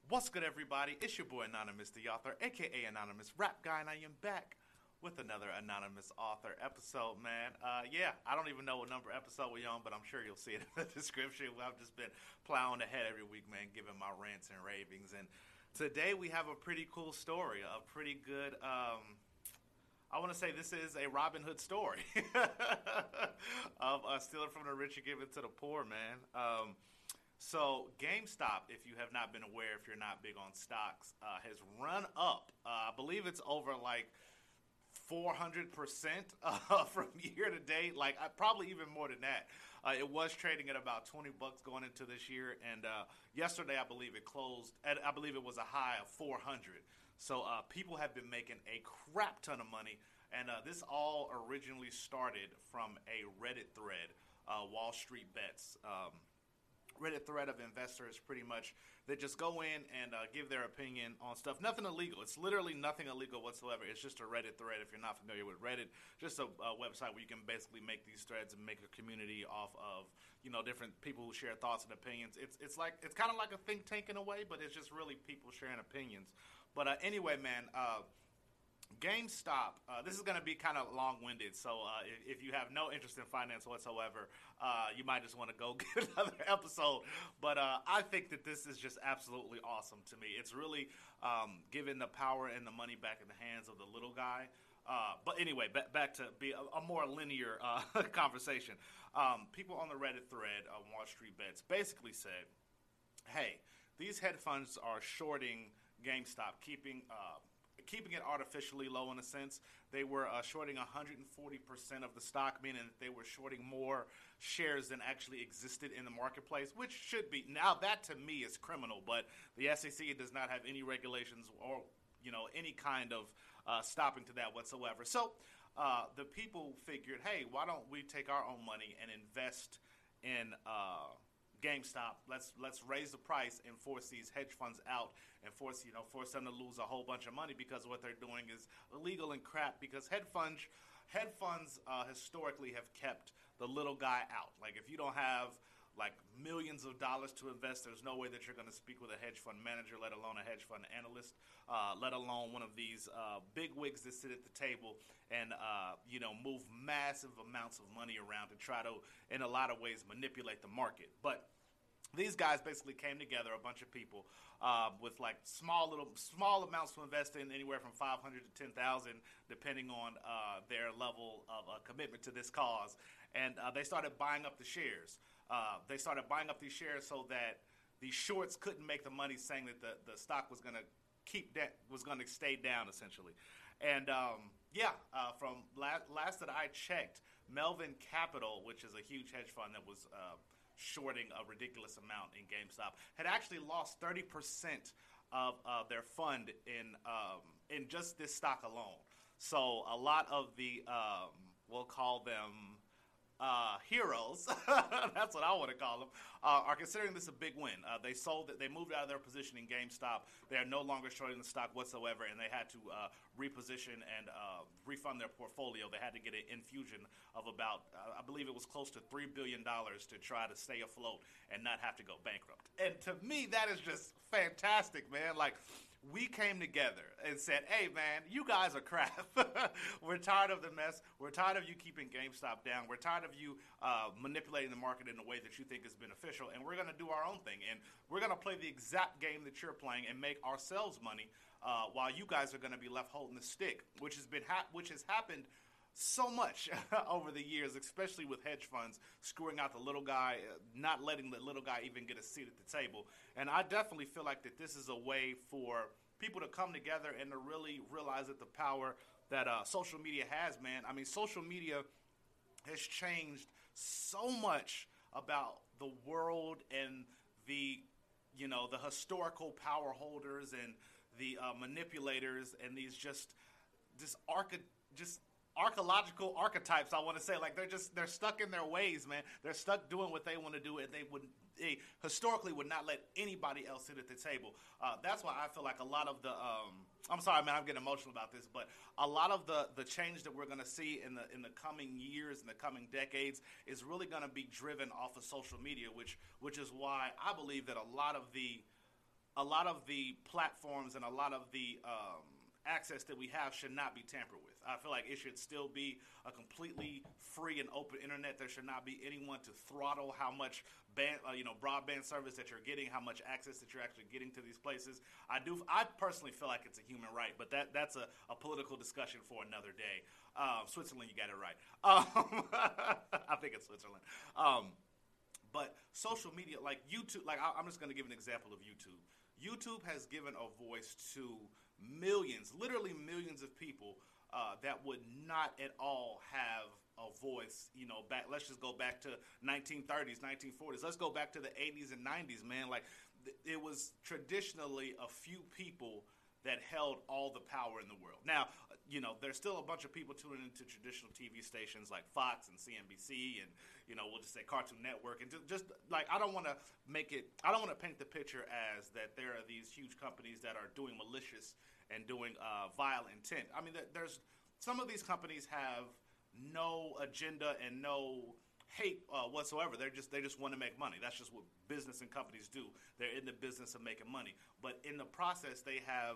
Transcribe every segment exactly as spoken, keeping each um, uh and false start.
What's good, everybody? It's your boy Anonymous, the author, aka Anonymous Rap Guy, and I am back with another Anonymous Author episode, man. Uh, yeah, I don't even know what number episode we're on, but I'm sure you'll see it in the description. I've just been plowing ahead every week, man, giving my rants and ravings. And today we have a pretty cool story, a pretty good, um, I want to say this is a Robin Hood story of uh, stealing from the rich and giving to the poor, man. Um, So GameStop, if you have not been aware, if you're not big on stocks, uh, has run up. Uh, I believe it's over like four hundred percent uh, from year to date. Like uh, probably even more than that. Uh, it was trading at about twenty bucks going into this year, and uh, yesterday I believe it closed. At, I believe it was a high of four hundred. So uh, people have been making a crap ton of money, and uh, this all originally started from a Reddit thread, uh, Wall Street Bets. Um, Reddit thread of investors pretty much that just go in and uh, give their opinion on stuff. Nothing illegal. It's literally nothing illegal whatsoever. It's just a Reddit thread. If you're not familiar with Reddit, just a, a website where you can basically make these threads and make a community off of, you know, different people who share thoughts and opinions. It's it's like it's kind of like a think tank in a way, but it's just really people sharing opinions. But uh, anyway, man. Uh, GameStop, uh, this is going to be kind of long-winded, so uh, if, if you have no interest in finance whatsoever, uh, you might just want to go get another episode. But uh, I think that this is just absolutely awesome to me. It's really um, giving the power and the money back in the hands of the little guy. Uh, but anyway, b- back to be a, a more linear uh, conversation. Um, people on the Reddit thread on Wall Street Bets basically said, hey, these hedge funds are shorting GameStop, keeping... Uh, keeping it artificially low in a sense. They were uh, shorting one hundred forty percent of the stock, meaning that they were shorting more shares than actually existed in the marketplace, which should be. Now, that to me is criminal, but the S E C does not have any regulations or, you know, any kind of uh, stopping to that whatsoever. So uh, the people figured, hey, why don't we take our own money and invest in uh GameStop, let's let's raise the price and force these hedge funds out and force you know force them to lose a whole bunch of money because what they're doing is illegal and crap. Because hedge funds, hedge funds uh, historically have kept the little guy out. Like if you don't have like millions of dollars to invest, there's no way that you're going to speak with a hedge fund manager, let alone a hedge fund analyst, uh, let alone one of these uh, big wigs that sit at the table and uh, you know move massive amounts of money around to try to, in a lot of ways, manipulate the market. But these guys basically came together, a bunch of people, uh, with like small little small amounts to invest in, anywhere from five hundred to ten thousand, depending on uh, their level of uh, commitment to this cause. And uh, they started buying up the shares. Uh, they started buying up these shares so that the shorts couldn't make the money, saying that the, the stock was going to keep that was going to stay down essentially. And um, yeah, uh, from last, last that I checked, Melvin Capital, which is a huge hedge fund that was uh, shorting a ridiculous amount in GameStop, had actually lost thirty percent of uh, their fund in um, in just this stock alone. So a lot of the, um, we'll call them uh, heroes, that's what I want to call them, uh, are considering this a big win. Uh, they sold it, they moved out of their position in GameStop. They are no longer shorting the stock whatsoever, and they had to uh, reposition and uh, refund their portfolio. They had to get an infusion of about, uh, I believe it was close to three billion dollars to try to stay afloat and not have to go bankrupt. And to me, that is just fantastic, man. Like, we came together and said, hey, man, you guys are crap. We're tired of the mess. We're tired of you keeping GameStop down. We're tired of you uh, manipulating the market in a way that you think is beneficial. And we're going to do our own thing. And we're going to play the exact game that you're playing and make ourselves money uh, while you guys are going to be left holding the stick, which has been ha- which has happened so much over the years, especially with hedge funds screwing out the little guy, uh, not letting the little guy even get a seat at the table. And I definitely feel like that this is a way for people to come together and to really realize that the power that uh, social media has, man. I mean, social media has changed so much about the world and the, you know, the historical power holders and the uh, manipulators and these just, just archi- just archaeological archetypes, I want to say. Like, they're just, they're stuck in their ways, man. They're stuck doing what they want to do, and they would, they historically would not let anybody else sit at the table. Uh, that's why I feel like a lot of the, um, I'm sorry, man, I'm getting emotional about this, but a lot of the, the change that we're going to see in the in the coming years, in the coming decades, is really going to be driven off of social media, which which is why I believe that a lot of the a lot of the platforms and a lot of the um, access that we have should not be tampered with. I feel like it should still be a completely free and open internet. There should not be anyone to throttle how much band, uh, you know, broadband service that you're getting, how much access that you're actually getting to these places. I do. I personally feel like it's a human right, but that that's a, a political discussion for another day. Um, Switzerland, you got it right. Um, I think it's Switzerland. Um, but social media, like YouTube, like I, I'm just going to give an example of YouTube. YouTube has given a voice to millions, literally millions of people uh, that would not at all have a voice, you know, back, let's just go back to nineteen thirties, nineteen forties. Let's go back to the eighties and nineties, man. Like, th- it was traditionally a few people that held all the power in the world. Now, you know, there's still a bunch of people tuning into traditional T V stations like Fox and C N B C and, you know, we'll just say Cartoon Network. And just, just like, I don't want to make it, I don't want to paint the picture as that there are these huge companies that are doing malicious and doing uh, vile intent. I mean, there's, some of these companies have no agenda and no hate uh, whatsoever. They're just they just want to make money. That's just what business and companies do. They're in the business of making money. But in the process, they have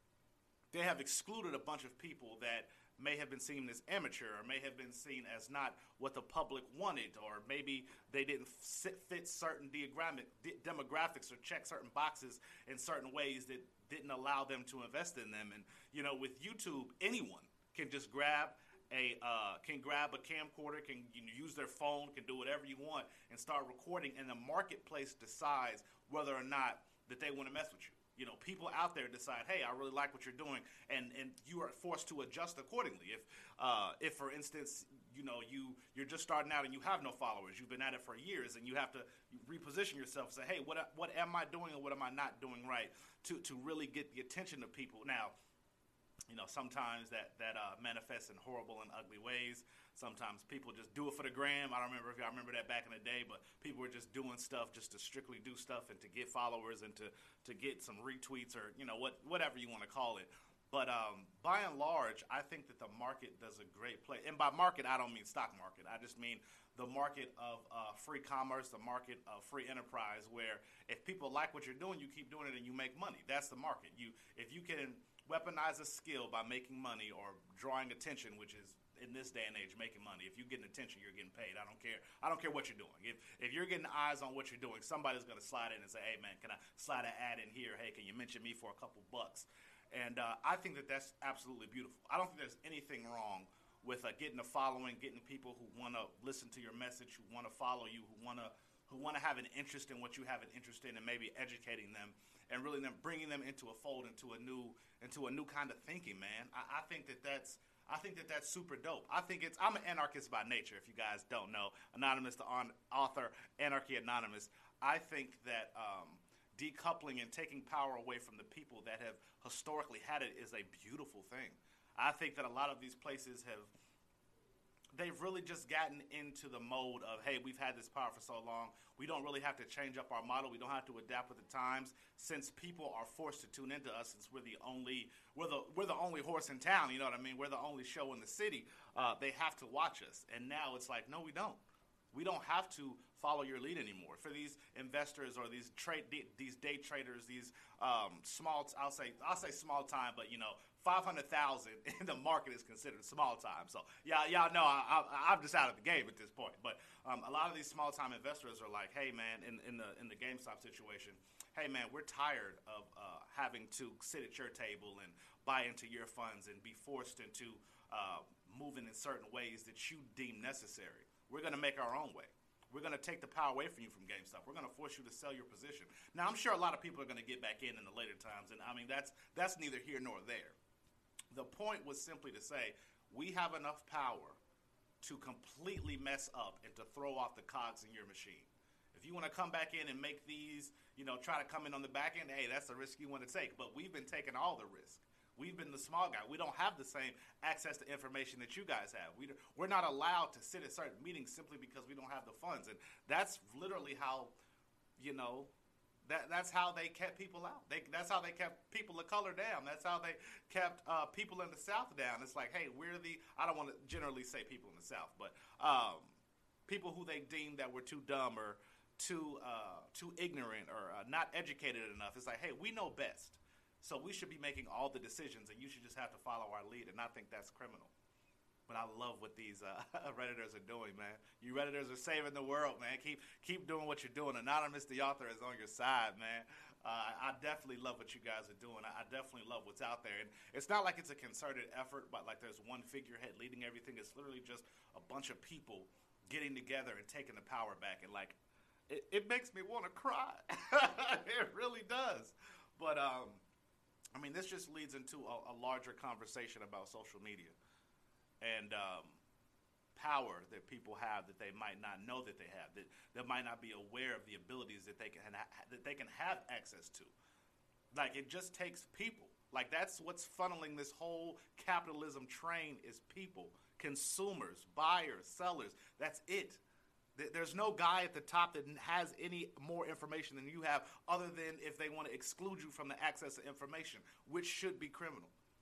they have excluded a bunch of people that may have been seen as amateur or may have been seen as not what the public wanted, or maybe they didn't fit, fit certain diagrammic, de- demographics or check certain boxes in certain ways that didn't allow them to invest in them. And, you know, with YouTube, anyone can just grab a uh, can grab a camcorder, can you know, use their phone, can do whatever you want and start recording, and the marketplace decides whether or not that they want to mess with you. You know, people out there decide, hey, I really like what you're doing, and, and you are forced to adjust accordingly. If, uh, if for instance, you know, you, you're just starting out and you have no followers, you've been at it for years, and you have to reposition yourself and say, hey, what what am I doing and what am I not doing right to, to really get the attention of people? Now, you know, sometimes that, that uh, manifests in horrible and ugly ways. Sometimes people just do it for the gram. I don't remember if y'all remember that back in the day, but people were just doing stuff just to strictly do stuff and to get followers and to, to get some retweets or, you know, what whatever you want to call it. But um, by and large, I think that the market does a great play. And by market, I don't mean stock market. I just mean the market of uh, free commerce, the market of free enterprise, where if people like what you're doing, you keep doing it and you make money. That's the market. You, if you can weaponize a skill by making money or drawing attention, which is in this day and age making money. If you're getting attention, you're getting paid. I don't care. I don't care what you're doing. If if you're getting eyes on what you're doing, somebody's going to slide in and say, hey, man, can I slide an ad in here? Hey, can you mention me for a couple bucks? And uh, I think that that's absolutely beautiful. I don't think there's anything wrong with uh, getting a following, getting people who want to listen to your message, who want to follow you, who want to who want to have an interest in what you have an interest in, and maybe educating them and really them bringing them into a fold, into a new into a new kind of thinking, man. I, I think that that's I think that that's super dope. I think it's I'm an anarchist by nature. If you guys don't know, Anonymous, the on, author, Anarchy Anonymous. I think that um, decoupling and taking power away from the people that have historically had it is a beautiful thing. I think that a lot of these places have. They've really just gotten into the mode of, hey, we've had this power for so long. We don't really have to change up our model. We don't have to adapt with the times. Since people are forced to tune into us, since we're the only we're the we're the only horse in town. You know what I mean? We're the only show in the city. Uh, they have to watch us. And now it's like, no, we don't. We don't have to follow your lead anymore. For these investors or these trade these day traders, these um, small, I'll say I'll say small time, but you know, five hundred thousand in the market is considered small time. So yeah, y'all know I, I, I'm just out of the game at this point. But um, a lot of these small time investors are like, hey man, in, in the in the GameStop situation, hey man, we're tired of uh, having to sit at your table and buy into your funds and be forced into uh, moving in certain ways that you deem necessary. We're going to make our own way. We're going to take the power away from you from GameStop. We're going to force you to sell your position. Now, I'm sure a lot of people are going to get back in in the later times, and I mean, that's that's neither here nor there. The point was simply to say we have enough power to completely mess up and to throw off the cogs in your machine. If you want to come back in and make these, you know, try to come in on the back end, hey, that's the risk you want to take. But we've been taking all the risk. We've been the small guy. We don't have the same access to information that you guys have. We, we're not allowed to sit at certain meetings simply because we don't have the funds. And that's literally how, you know, that that's how they kept people out. They, that's how they kept people of color down. That's how they kept uh, people in the South down. It's like, hey, we're the, I don't want to generally say people in the South, but um, people who they deemed that were too dumb or too uh, too ignorant or uh, not educated enough. It's like, hey, we know best, so we should be making all the decisions, and you should just have to follow our lead. And I think that's criminal. But I love what these uh, Redditors are doing, man. You Redditors are saving the world, man. Keep keep doing what you're doing. Anonymous the author is on your side, man. Uh, I definitely love what you guys are doing. I definitely love what's out there. And it's not like it's a concerted effort, but like there's one figurehead leading everything. It's literally just a bunch of people getting together and taking the power back. And like, it, it makes me want to cry. It really does. But, um, I mean, this just leads into a, a larger conversation about social media and um, power that people have that they might not know that they have, that, that might not be aware of the abilities that they can ha- that they can have access to. Like, it just takes people. Like, that's what's funneling this whole capitalism train is people, consumers, buyers, sellers. That's it. There's no guy at the top that has any more information than you have, other than if they want to exclude you from the access to information, which should be criminal.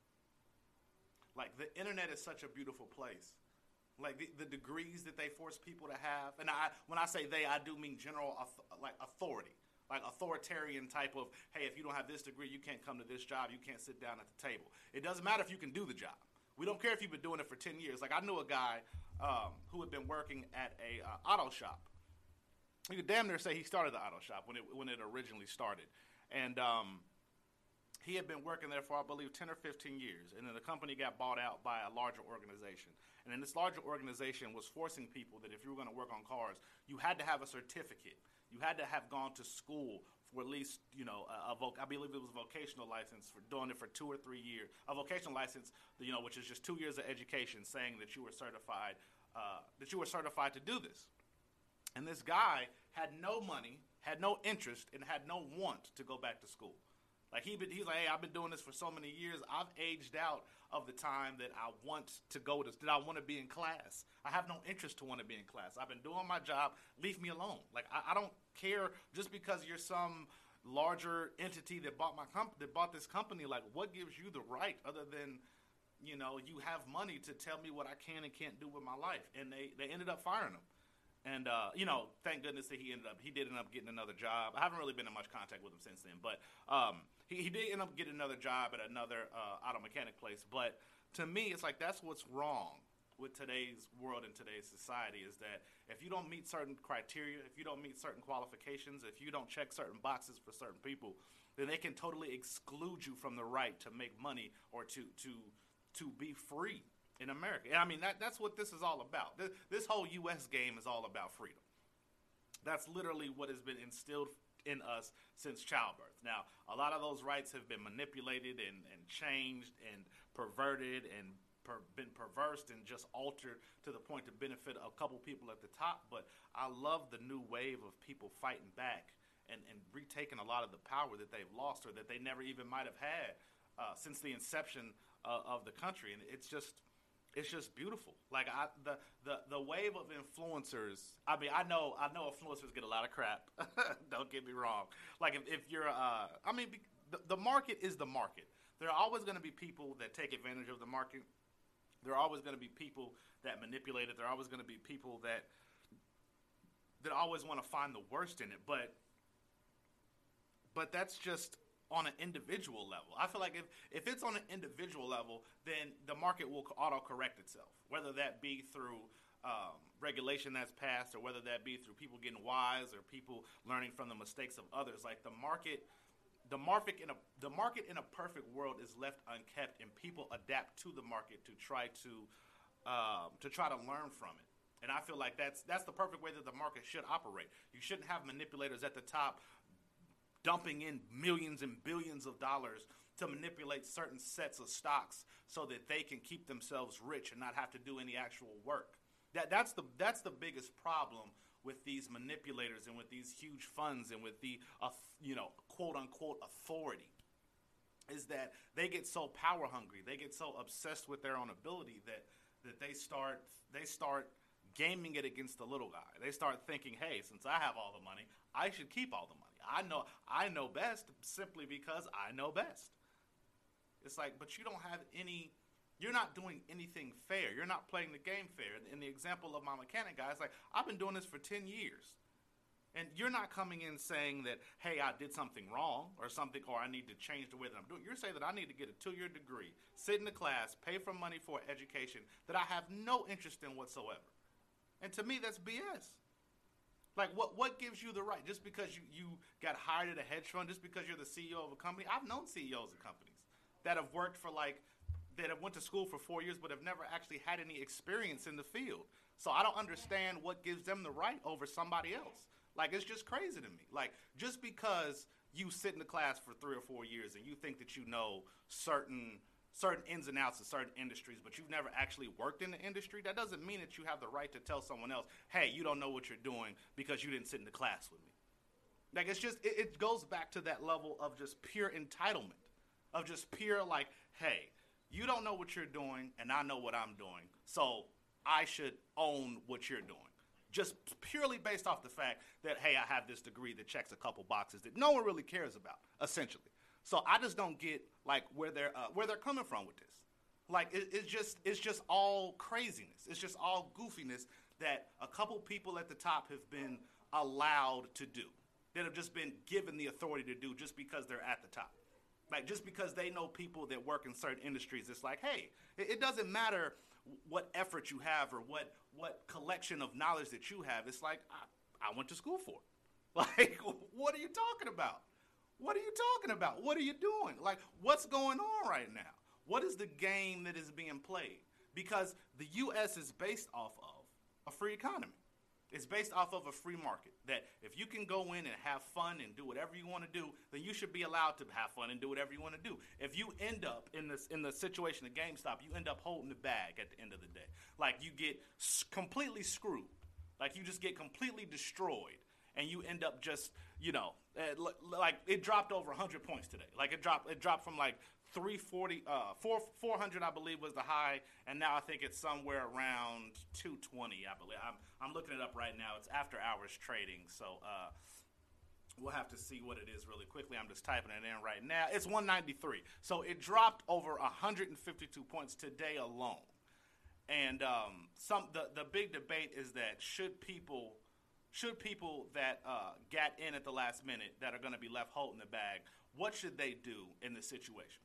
Like, the internet is such a beautiful place. Like, the, the degrees that they force people to have, and I, when I say they, I do mean general, like, authority. Like, authoritarian type of, hey, if you don't have this degree, you can't come to this job, you can't sit down at the table. It doesn't matter if you can do the job. We don't care if you've been doing it for ten years. Like, I knew a guy um, who had been working at a uh, auto shop. You could damn near say he started the auto shop when it when it originally started. And um, he had been working there for, I believe, ten or fifteen years. And then the company got bought out by a larger organization. And then this larger organization was forcing people that if you were going to work on cars, you had to have a certificate. You had to have gone to school for at least, you know, a, a voc- I believe it was a vocational license for doing it for two or three years. A vocational license, you know, which is just two years of education, saying that you were certified, uh, that you were certified to do this. And this guy had no money, had no interest, and had no want to go back to school. Like, he been, he's like, hey, I've been doing this for so many years. I've aged out of the time that I want to go to, that I want to be in class. I have no interest to want to be in class. I've been doing my job. Leave me alone. Like, I, I don't care just because you're some larger entity that bought my comp- that bought this company. Like, what gives you the right other than, you know, you have money to tell me what I can and can't do with my life? And they, they ended up firing him. And, uh, you know, thank goodness that he ended up, he did end up getting another job. I haven't really been in much contact with him since then, but um, he, he did end up getting another job at another uh, auto mechanic place. But to me, it's like that's what's wrong with today's world and today's society is that if you don't meet certain criteria, if you don't meet certain qualifications, if you don't check certain boxes for certain people, then they can totally exclude you from the right to make money or to to to be free in America. And I mean, that, that's what this is all about. This, this whole U S game is all about freedom. That's literally what has been instilled in us since childbirth. Now, a lot of those rights have been manipulated and, and changed and perverted and per, been perversed and just altered to the point to benefit a couple people at the top. But I love the new wave of people fighting back and, and retaking a lot of the power that they've lost or that they never even might have had uh, since the inception uh, of the country. And it's just... It's just beautiful. Like I, the, the the wave of influencers. I mean, I know I know influencers get a lot of crap. Don't get me wrong. Like if, if you're, uh, I mean, the, the market is the market. There are always going to be people that take advantage of the market. There are always going to be people that manipulate it. There are always going to be people that that always want to find the worst in it. But but that's just on an individual level. I feel like if, if it's on an individual level, then the market will auto-correct itself, whether that be through um, regulation that's passed or whether that be through people getting wise or people learning from the mistakes of others. Like the market, the market in a the market in a perfect world is left unkept, and people adapt to the market to try to um, to try to learn from it. And I feel like that's that's the perfect way that the market should operate. You shouldn't have manipulators at the top dumping in millions and billions of dollars to manipulate certain sets of stocks so that they can keep themselves rich and not have to do any actual work. That that's the that's the biggest problem with these manipulators and with these huge funds and with the uh, you know quote unquote authority, is that they get so power hungry, they get so obsessed with their own ability that that they start they start gaming it against the little guy. They start thinking, hey, since I have all the money, I should keep all the money. I know I know best simply because I know best. It's like, but you don't have any, you're not doing anything fair. You're not playing the game fair. In the example of my mechanic guy, it's like, I've been doing this for ten years. And you're not coming in saying that, hey, I did something wrong or something, or I need to change the way that I'm doing. You're saying that I need to get a two-year degree, sit in the class, pay for money for education that I have no interest in whatsoever. And to me, that's B S. Like, what what gives you the right? Just because you, you got hired at a hedge fund, just because you're the C E O of a company. I've known C E Os of companies that have worked for, like, that have went to school for four years but have never actually had any experience in the field. So I don't understand what gives them the right over somebody else. Like, it's just crazy to me. Like, just because you sit in the class for three or four years and you think that you know certain certain ins and outs of certain industries, but you've never actually worked in the industry, that doesn't mean that you have the right to tell someone else, hey, you don't know what you're doing because you didn't sit in the class with me. Like, it's just, it, it goes back to that level of just pure entitlement, of just pure, like, hey, you don't know what you're doing and I know what I'm doing, so I should own what you're doing. Just purely based off the fact that, hey, I have this degree that checks a couple boxes that no one really cares about, essentially. So I just don't get, like, where they're uh, where they're coming from with this. Like, it, it's just it's just all craziness. It's just all goofiness that a couple people at the top have been allowed to do, that have just been given the authority to do just because they're at the top. Like, just because they know people that work in certain industries, it's like, hey, it, it doesn't matter what effort you have or what what collection of knowledge that you have. It's like, I, I went to school for it. Like, what are you talking about? What are you talking about? What are you doing? Like, what's going on right now? What is the game that is being played? Because the U S is based off of a free economy. It's based off of a free market, that if you can go in and have fun and do whatever you want to do, then you should be allowed to have fun and do whatever you want to do. If you end up in this in the situation of GameStop, you end up holding the bag at the end of the day. Like, you get completely screwed. Like, you just get completely destroyed. And you end up just, you know, uh, like, it dropped over one hundred points today. Like, it dropped it dropped from like three forty, uh, four, four hundred, I believe, was the high, and now I think it's somewhere around two twenty, I believe. I'm, I'm looking it up right now. It's after hours trading, so uh, we'll have to see what it is really quickly. I'm just typing it in right now. It's one ninety-three. So it dropped over one hundred fifty-two points today alone. And um, some the, the big debate is that should people should people that uh, got in at the last minute that are going to be left holding the bag, what should they do in this situation?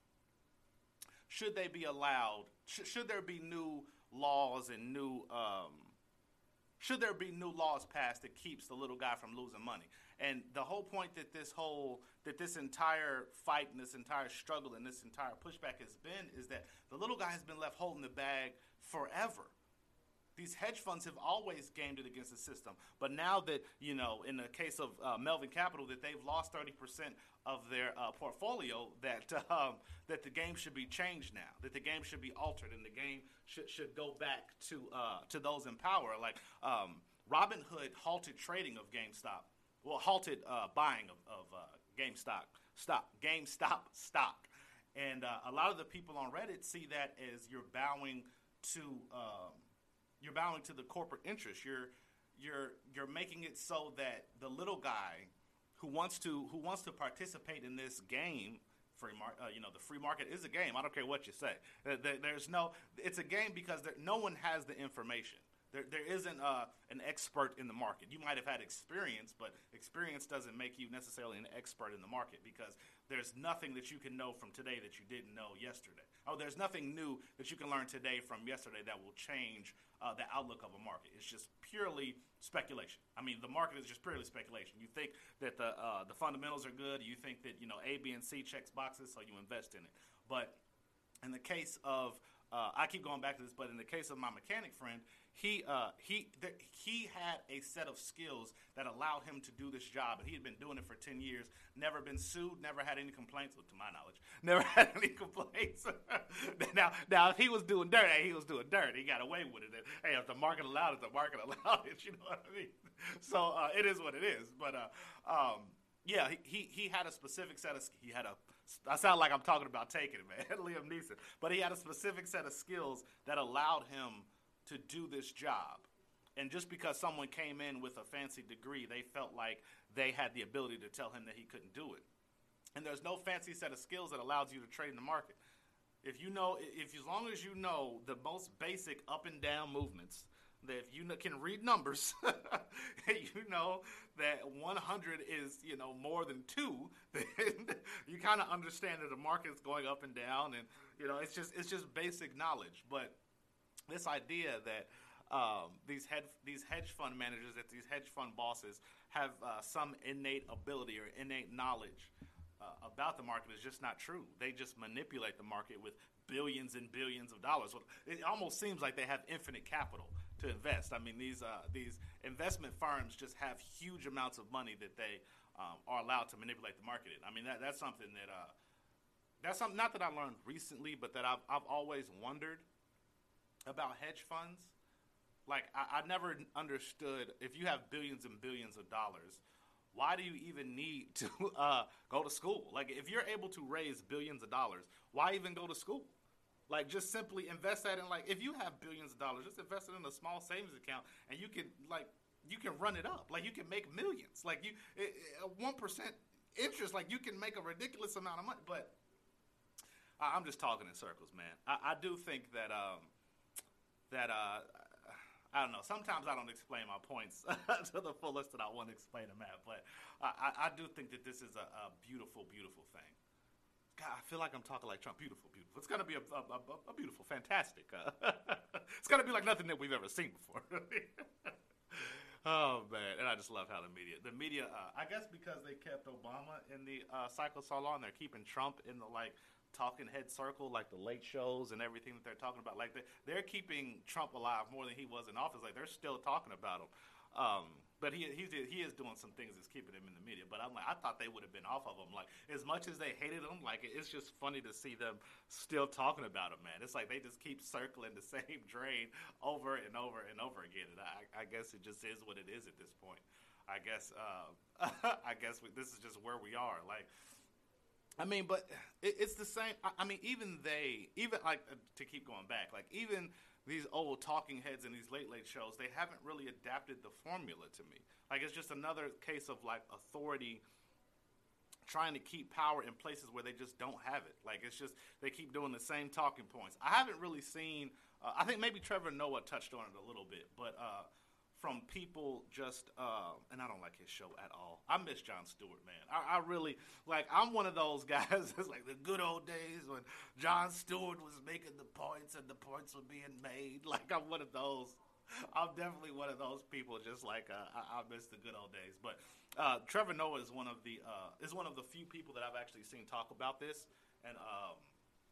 Should they be allowed? Sh- should there be new laws and new um, should there be new laws passed that keeps the little guy from losing money? And the whole point that this whole that this entire fight and this entire struggle and this entire pushback has been is that the little guy has been left holding the bag forever. These hedge funds have always gamed it against the system. But now that, you know, in the case of uh, Melvin Capital, that they've lost thirty percent of their uh, portfolio, that um, that the game should be changed now, that the game should be altered, and the game should should go back to uh, to those in power. Like um, Robinhood halted trading of GameStop, well, halted uh, buying of, of uh, GameStop, stop, GameStop stock. And uh, a lot of the people on Reddit see that as you're bowing to um, you're bowing to the corporate interest. You're you're you're making it so that the little guy who wants to who wants to participate in this game, free mar- uh, you know, the free market is a game. I don't care what you say. There, there's no, it's a game because there, no one has the information. There, there isn't uh, an expert in the market. You might have had experience, but experience doesn't make you necessarily an expert in the market because there's nothing that you can know from today that you didn't know yesterday. Oh, there's nothing new that you can learn today from yesterday that will change uh, the outlook of a market. It's just purely speculation. I mean, the market is just purely speculation. You think that the uh, the fundamentals are good. You think that, you know, A, B, and C checks boxes, so you invest in it. But in the case of, uh, I keep going back to this, but in the case of my mechanic friend, He uh, he th- he had a set of skills that allowed him to do this job, and he had been doing it for ten years, never been sued, never had any complaints, well, to my knowledge, never had any complaints. now, now, if he was doing dirt, hey, he was doing dirt. He got away with it. And, hey, if the market allowed it, the market allowed it, you know what I mean? So uh, it is what it is. But, uh, um, yeah, he, he he had a specific set of, he had a, I sound like I'm talking about Taken, man, Liam Neeson. But he had a specific set of skills that allowed him to do this job. And just because someone came in with a fancy degree, they felt like they had the ability to tell him that he couldn't do it. And there's no fancy set of skills that allows you to trade in the market. If you know, if as long as you know the most basic up and down movements that if you can read numbers, you know that one hundred is, you know, more than two, then you kind of understand that the market is going up and down, and you know it's just it's just basic knowledge. But this idea that um, these head these hedge fund managers, that these hedge fund bosses have uh, some innate ability or innate knowledge uh, about the market is just not true. They just manipulate the market with billions and billions of dollars. It almost seems like they have infinite capital to invest. I mean, these uh, these investment firms just have huge amounts of money that they um, are allowed to manipulate the market in. I mean, that, that's something that uh, that's something not that I learned recently, but that I've I've always wondered about hedge funds. Like, I, I never understood, if you have billions and billions of dollars, why do you even need to uh, go to school? Like, if you're able to raise billions of dollars, why even go to school? Like, just simply invest that in, like, if you have billions of dollars, just invest it in a small savings account, and you can, like, you can run it up. Like, you can make millions. Like, you, it, it, one percent interest, like, you can make a ridiculous amount of money. But I, I'm just talking in circles, man. I, I do think that, um, that, uh, I don't know. Sometimes I don't explain my points to the fullest that I want to explain them at. But I, I do think that this is a, a beautiful, beautiful thing. God, I feel like I'm talking like Trump. Beautiful, beautiful. It's going to be a, a, a, a beautiful, fantastic. Uh, it's going to be like nothing that we've ever seen before. Oh, man. And I just love how the media, the media, uh, I guess because they kept Obama in the uh, cycle so long, they're keeping Trump in the, like, talking head circle, like the late shows and everything that they're talking about. Like, they, they're keeping Trump alive more than he was in office. Like, they're still talking about him. Um, but he he he is doing some things that's keeping him in the media. But I'm like, I thought they would have been off of him. Like, as much as they hated him, like, it's just funny to see them still talking about him, man. It's like they just keep circling the same drain over and over and over again. And I, I guess it just is what it is at this point. I guess uh, I guess we, this is just where we are. Like, I mean, but it, it's the same. I, I mean, even they, even like uh, to keep going back, like even these old talking heads in these late late shows, they haven't really adapted the formula to me. Like, it's just another case of like authority trying to keep power in places where they just don't have it. Like, it's just they keep doing the same talking points. I haven't really seen. Uh, I think maybe Trevor Noah touched on it a little bit, but. Uh, From people just, uh, and I don't like his show at all. I miss Jon Stewart, man. I, I really, like, I'm one of those guys that's like the good old days when Jon Stewart was making the points and the points were being made. Like, I'm one of those. I'm definitely one of those people. Just like uh, I, I miss the good old days. But uh, Trevor Noah is one of the uh, is one of the few people that I've actually seen talk about this, and. Um,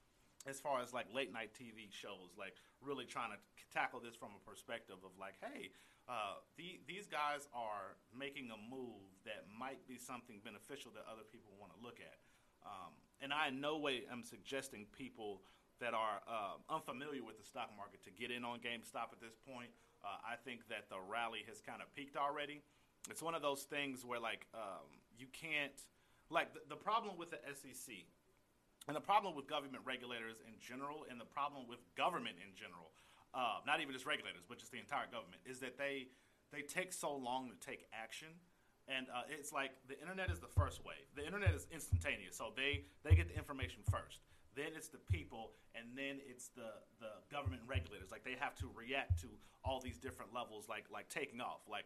as far as like late night T V shows, like really trying to tackle this from a perspective of like, hey, uh, the, these guys are making a move that might be something beneficial that other people want to look at. Um, and I in no way am suggesting people that are uh, unfamiliar with the stock market to get in on GameStop at this point. Uh, I think that the rally has kind of peaked already. It's one of those things where like um, you can't, like the, the problem with the S E C, and the problem with government regulators in general, and the problem with government in general, uh, not even just regulators, but just the entire government, is that they they take so long to take action. And uh, it's like the internet is the first wave. The internet is instantaneous, so they, they get the information first. Then it's the people, and then it's the, the government regulators. Like, they have to react to all these different levels, like like taking off. Like,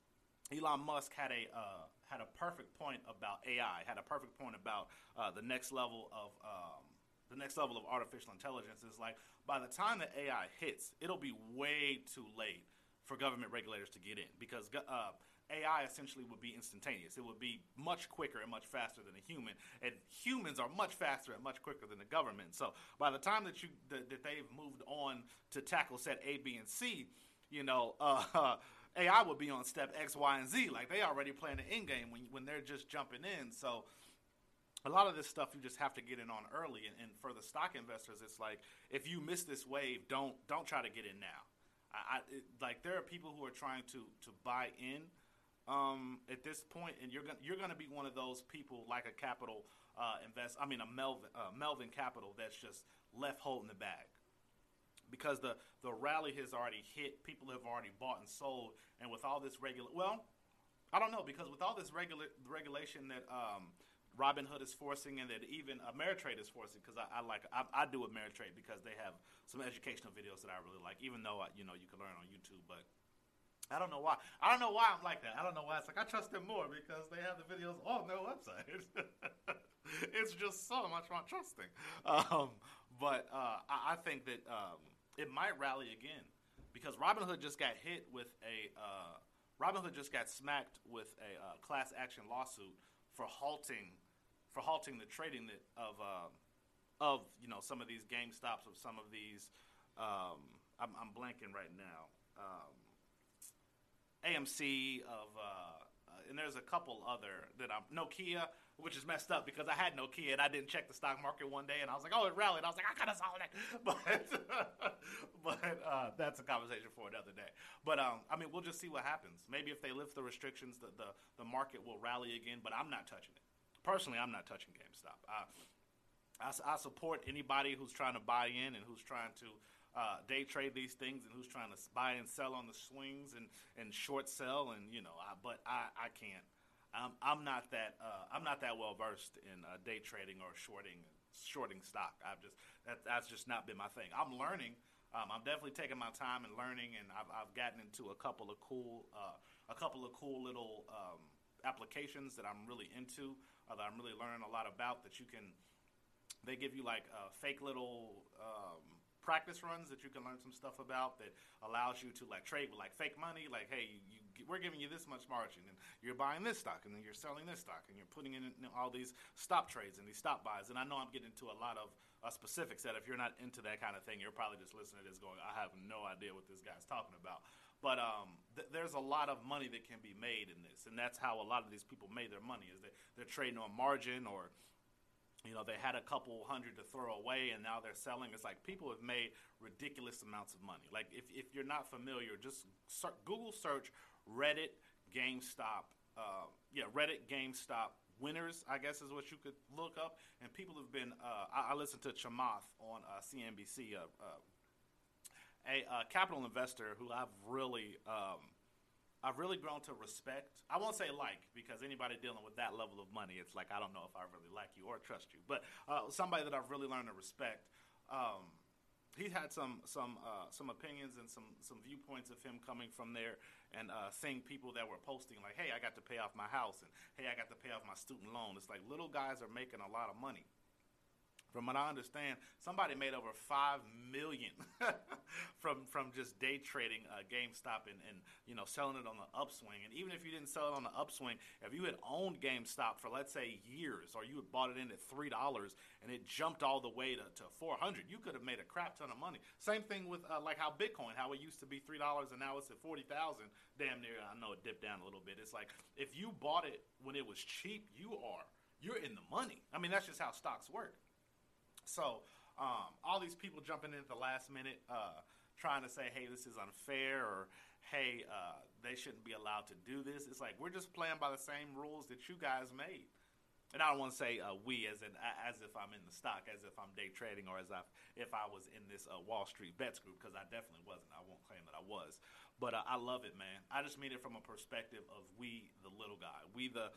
Elon Musk had a uh, had a perfect point about A I. Had a perfect point about uh, the next level of um, the next level of artificial intelligence. Is like by the time the A I hits, it'll be way too late for government regulators to get in because uh, A I essentially would be instantaneous. It would be much quicker and much faster than a human, and humans are much faster and much quicker than the government. So by the time that you that, that they've moved on to tackle set A, B, and C, you know. Uh, A I would be on step X, Y, and Z. Like, they already playing the end game when when they're just jumping in. So a lot of this stuff you just have to get in on early. And, and for the stock investors, it's like, if you miss this wave, don't don't try to get in now. I, I it, like there are people who are trying to to buy in um, at this point, and you're gonna you're gonna be one of those people like a Capital uh, invest. I mean, a Melvin uh, Melvin Capital that's just left holding the bag. Because the, the rally has already hit, people have already bought and sold, and with all this regula- well, I don't know, because with all this regula- regulation that um, Robinhood is forcing, and that even Ameritrade is forcing, because I, I like I, I do Ameritrade because they have some educational videos that I really like, even though I, you know you can learn on YouTube. But I don't know why. I don't know why I'm like that. I don't know why. It's like I trust them more because they have the videos on their website. It's just so much more trusting. Um, but uh, I, I think that um, it might rally again because Robinhood just got hit with a uh, Robinhood just got smacked with a uh, class action lawsuit for halting. For halting the trading that of uh, of you know some of these GameStops, of some of these um, I'm, I'm blanking right now um, A M C of uh, uh, and there's a couple other that I'm Nokia, which is messed up because I had Nokia and I didn't check the stock market one day and I was like, oh, it rallied. I was like, I could have sold it, but but uh, that's a conversation for another day. But um, I mean, we'll just see what happens. Maybe if they lift the restrictions, the the, the market will rally again. But I'm not touching it. Personally, I'm not touching GameStop. I, I, I support anybody who's trying to buy in and who's trying to uh, day trade these things and who's trying to buy and sell on the swings and, and short sell and you know. I, but I, I can't. I'm, I'm not that. Uh, I'm not that well versed in uh, day trading or shorting shorting stock. I've just that, that's just not been my thing. I'm learning. Um, I'm definitely taking my time and learning, and I've, I've gotten into a couple of cool uh, a couple of cool little um, applications that I'm really into. Uh, that I'm really learning a lot about, that you can, they give you like uh, fake little um, practice runs that you can learn some stuff about that allows you to like trade with like fake money. Like, hey, you, you, we're giving you this much margin and you're buying this stock and then you're selling this stock and you're putting in you know, all these stop trades and these stop buys. And I know I'm getting into a lot of uh, specifics that if you're not into that kind of thing, you're probably just listening to this going, I have no idea what this guy's talking about. But um, th- there's a lot of money that can be made in this, and that's how a lot of these people made their money. Is that they're trading on margin, or you know they had a couple hundred to throw away, and now they're selling. It's like people have made ridiculous amounts of money. Like if if you're not familiar, just ser- Google search Reddit GameStop. Uh, yeah, Reddit GameStop winners, I guess is what you could look up. And people have been. Uh, I, I listened to Chamath on uh, C N B C. Uh, uh, A uh, capital investor who I've really, um, I've really grown to respect. I won't say like, because anybody dealing with that level of money, it's like I don't know if I really like you or trust you. But uh, somebody that I've really learned to respect. Um, he had some some uh, some opinions and some some viewpoints of him coming from there, and uh, seeing people that were posting like, "Hey, I got to pay off my house," and "Hey, I got to pay off my student loan." It's like little guys are making a lot of money. From what I understand, somebody made over five million from from just day trading uh, GameStop and, and you know selling it on the upswing. And even if you didn't sell it on the upswing, if you had owned GameStop for let's say years, or you had bought it in at three dollars and it jumped all the way to, to four hundred, you could have made a crap ton of money. Same thing with uh, like how Bitcoin, how it used to be three dollars and now it's at forty thousand. Damn near, I know it dipped down a little bit. It's like if you bought it when it was cheap, you are you're in the money. I mean, that's just how stocks work. So um, all these people jumping in at the last minute, uh, trying to say, hey, this is unfair, or hey, uh, they shouldn't be allowed to do this. It's like we're just playing by the same rules that you guys made. And I don't want to say uh, we as in as if I'm in the stock, as if I'm day trading, or as if, if I was in this uh, Wall Street Bets group, because I definitely wasn't. I won't claim that I was. But uh, I love it, man. I just mean it from a perspective of we, the little guy. We the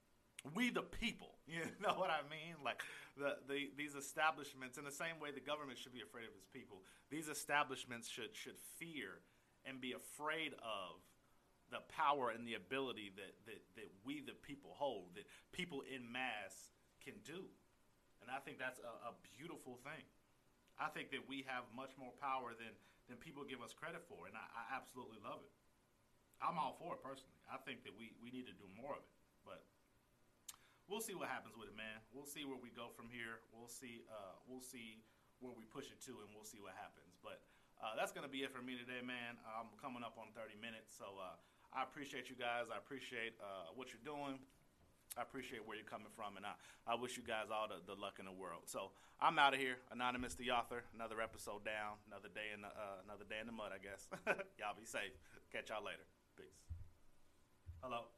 We the people, you know what I mean? Like the, the these establishments, in the same way the government should be afraid of its people, these establishments should should fear and be afraid of the power and the ability that, that, that we the people hold, that people in mass can do. And I think that's a, a beautiful thing. I think that we have much more power than, than people give us credit for, and I, I absolutely love it. I'm all for it personally. I think that we, we need to do more of it, but we'll see what happens with it, man. We'll see where we go from here. We'll see. Uh, we'll see where we push it to, and we'll see what happens. But uh, that's gonna be it for me today, man. I'm coming up on thirty minutes, so uh, I appreciate you guys. I appreciate uh, what you're doing. I appreciate where you're coming from, and I, I wish you guys all the, the luck in the world. So I'm out of here, Anonymous the author. Another episode down. Another day in the uh, another day in the mud, I guess. Y'all be safe. Catch y'all later. Peace. Hello.